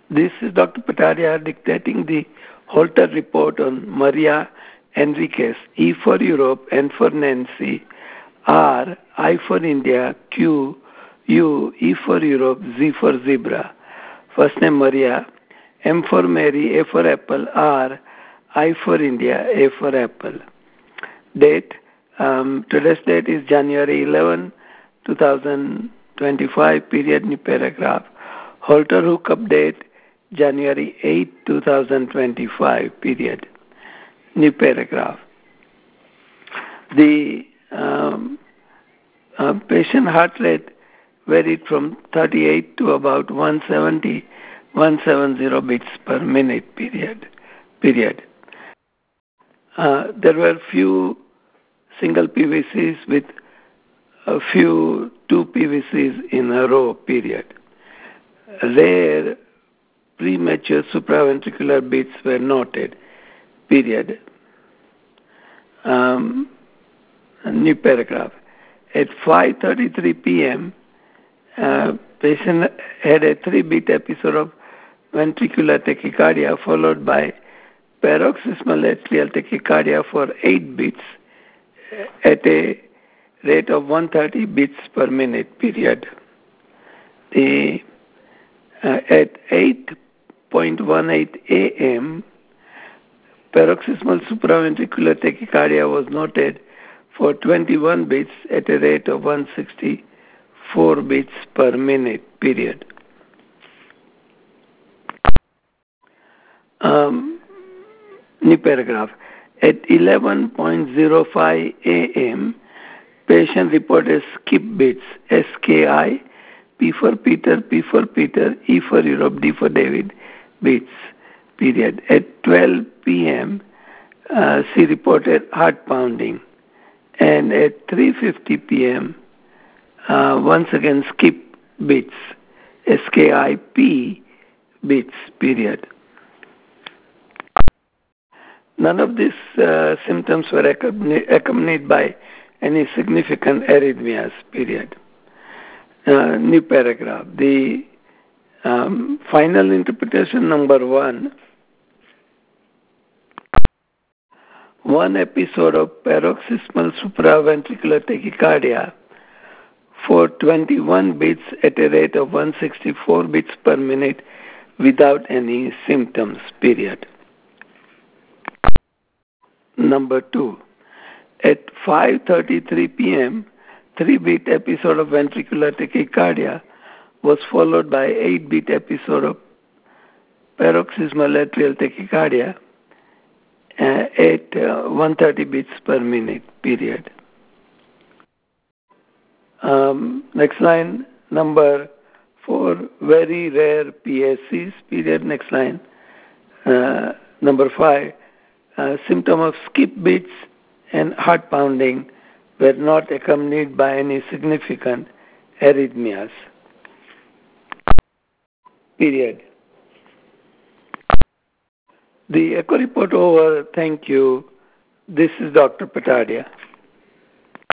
This is Dr. Patadia dictating the Holter report on Maria Enriquez, E for Europe, N for Nancy, R, I for India, Q, U, E for Europe, Z for Zebra. First name Maria, M for Mary, A for Apple, R, I for India, A for Apple. Date, today's date is January 11, 2025, period, new paragraph. Holter hookup date, January 8, 2025, period. New paragraph. The patient heart rate varied from 38 to about 170 beats per minute, period. There were few single PVCs with a few two PVCs in a row, period. Rare premature supraventricular beats were noted, period. New paragraph. At 5:33 p.m., patient had a 3-beat episode of ventricular tachycardia followed by paroxysmal atrial tachycardia for 8 beats at a rate of 130 beats per minute, period. At 8:18 a.m., paroxysmal supraventricular tachycardia was noted for 21 beats at a rate of 164 beats per minute, period. New paragraph. At 11:05 a.m., patient reported skip beats, SKI, P for Peter, P for Peter, E for Europe, D for David, beats, period. At 12 p.m., she reported heart pounding. And at 3:50 p.m., once again skip beats, SKIP beats, period. None of these symptoms were accompanied by any significant arrhythmias, period. New paragraph. The final interpretation number 1. One episode of paroxysmal supraventricular tachycardia for 21 beats at a rate of 164 beats per minute without any symptoms, period. Number 2. At 5:33 p.m., 3-beat episode of ventricular tachycardia was followed by 8-beat episode of paroxysmal atrial tachycardia at 130 beats per minute, period. Next line, number 4, very rare PSCs, period. Next line. Number 5, symptom of skip beats and heart pounding were not accompanied by any significant arrhythmias, period. The echo report over. Thank you. This is Dr. Patadia.